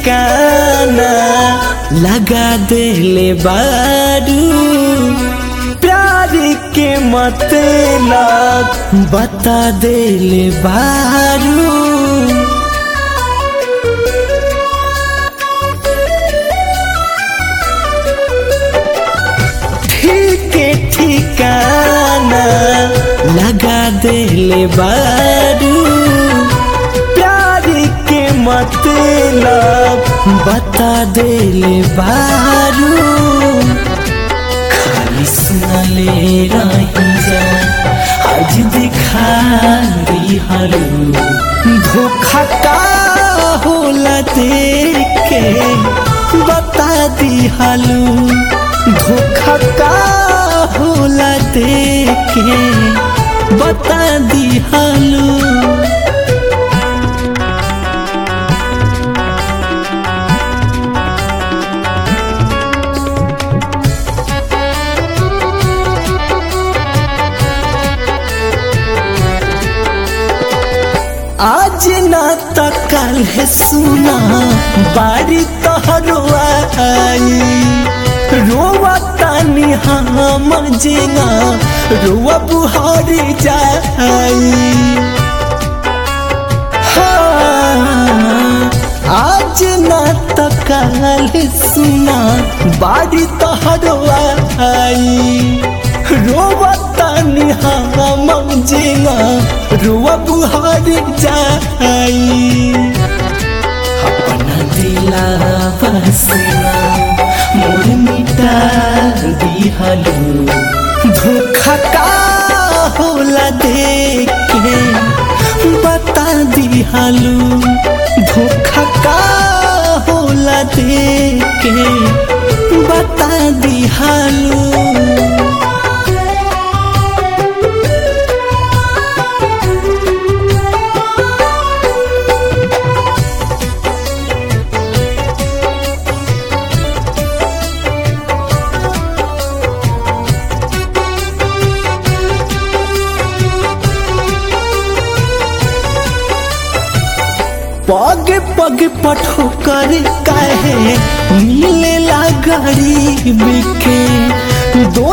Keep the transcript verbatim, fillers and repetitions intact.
ठिकाना लगा देले बारू प्यार के मतलब बता देले बारू ठिकाना लगा देले बारू प्यार के मतलब बता देले बारू खाली सुनले रही जा आज दिखा दिहलू धोखा का होला देख के बता दिहलू धोखा का होला देख के बता दिहलू आज ना तो कल है सुना बारी तोहरो आई रोवा तानी हम जेना रोवा बुहारी जाई हाँ आज ना तो कल सुना बारी तोहरो आई रोवा तानी हम जेना रोवा बुहारी जाई अपना दिला बसना मोर मिटा दिहलू धोखा का होला देख के बता दिहलू धोखा का होला देख के बता दिहलू पग पग पठो कर काहे मिलेला गरीब के दो